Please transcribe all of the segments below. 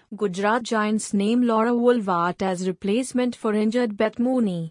Gujarat Giants name Laura Woolwart as replacement for injured Beth Mooney.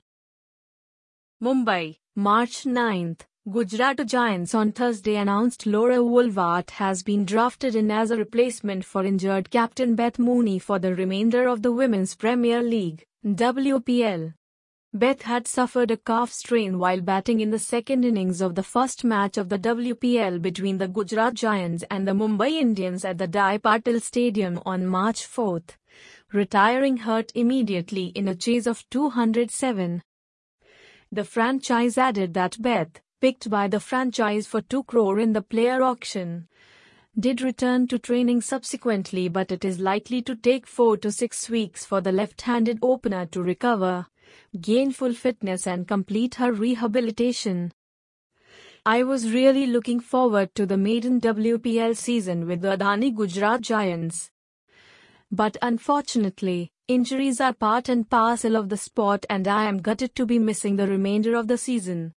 Mumbai, March 9th. Gujarat Giants on Thursday announced Laura Woolwart has been drafted in as a replacement for injured captain Beth Mooney for the remainder of the Women's Premier League, WPL. Beth had suffered a calf strain while batting in the second innings of the first match of the WPL between the Gujarat Giants and the Mumbai Indians at the Dai Patil Stadium on March 4, retiring hurt immediately in a chase of 207. The franchise added that Beth, picked by the franchise for 2 crore in the player auction, did return to training subsequently, but it is likely to take 4 to 6 weeks for the left-handed opener to recover, gain full fitness and complete her rehabilitation. I was really looking forward to the maiden WPL season with the Adani Gujarat Giants. But unfortunately, injuries are part and parcel of the sport and I am gutted to be missing the remainder of the season.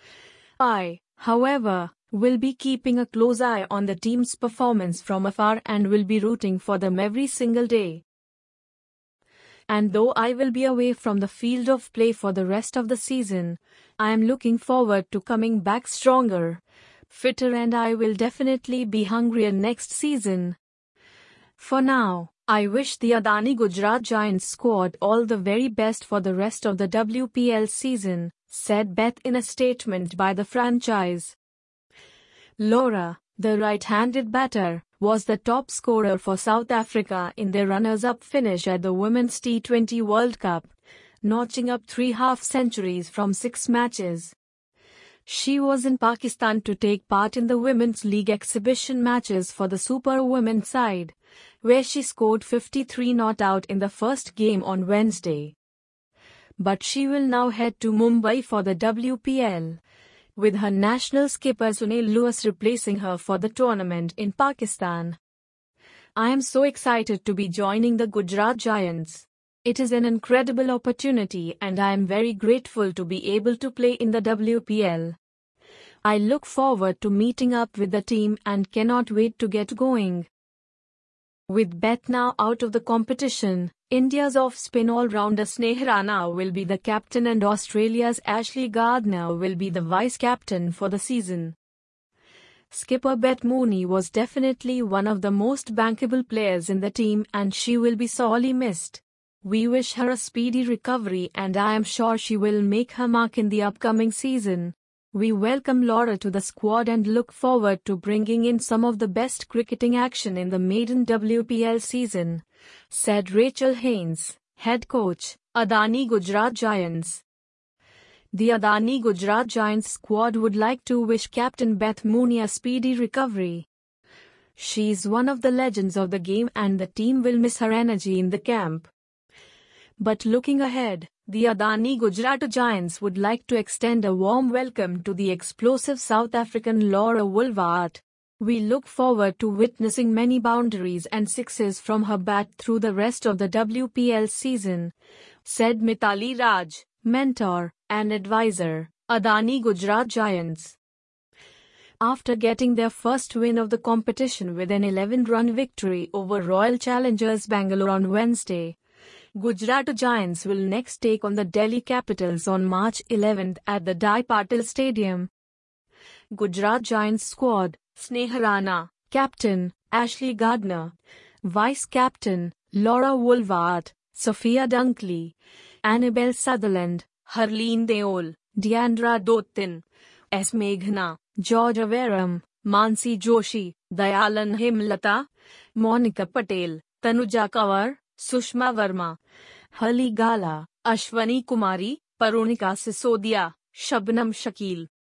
I, however, will be keeping a close eye on the team's performance from afar and will be rooting for them every single day. And though I will be away from the field of play for the rest of the season, I am looking forward to coming back stronger, fitter, and I will definitely be hungrier next season. For now, I wish the Adani Gujarat Giants squad all the very best for the rest of the WPL season, said Beth in a statement by the franchise. Laura, the right-handed batter, was the top scorer for South Africa in their runners-up finish at the Women's T20 World Cup, notching up 3 half-centuries from 6 matches. She was in Pakistan to take part in the Women's League exhibition matches for the Super Women side, where she scored 53 not out in the first game on Wednesday. But she will now head to Mumbai for the WPL, with her national skipper Sunil Lewis replacing her for the tournament in Pakistan. I am so excited to be joining the Gujarat Giants. It is an incredible opportunity and I am very grateful to be able to play in the WPL. I look forward to meeting up with the team and cannot wait to get going. With Beth now out of the competition, India's off-spin all-rounder Sneha Rana will be the captain and Australia's Ashley Gardner will be the vice-captain for the season. Skipper Beth Mooney was definitely one of the most bankable players in the team and she will be sorely missed. We wish her a speedy recovery and I am sure she will make her mark in the upcoming season. We welcome Laura to the squad and look forward to bringing in some of the best cricketing action in the maiden WPL season, said Rachel Haynes, head coach, Adani Gujarat Giants. The Adani Gujarat Giants squad would like to wish Captain Beth Mooney a speedy recovery. She is one of the legends of the game and the team will miss her energy in the camp. But looking ahead, the Adani Gujarat Giants would like to extend a warm welcome to the explosive South African Laura Woolwart. We look forward to witnessing many boundaries and sixes from her bat through the rest of the WPL season, said Mithali Raj, mentor and advisor, Adani Gujarat Giants. After getting their first win of the competition with an 11-run victory over Royal Challengers Bangalore on Wednesday, Gujarat Giants will next take on the Delhi Capitals on March 11 at the Dai Patil Stadium. Gujarat Giants squad: Sneha Rana, captain; Ashley Gardner, vice-captain; Laura Woolwart, Sophia Dunkley, Annabelle Sutherland, Harleen Deol, Deandra Dottin, S. Meghna, George Averam, Mansi Joshi, Dayalan Himlata, Monica Patel, Tanuja Kanwar, Sushma Verma, Hali Gala, Ashwani Kumari, Parunika Sisodia, Shabnam Shakil.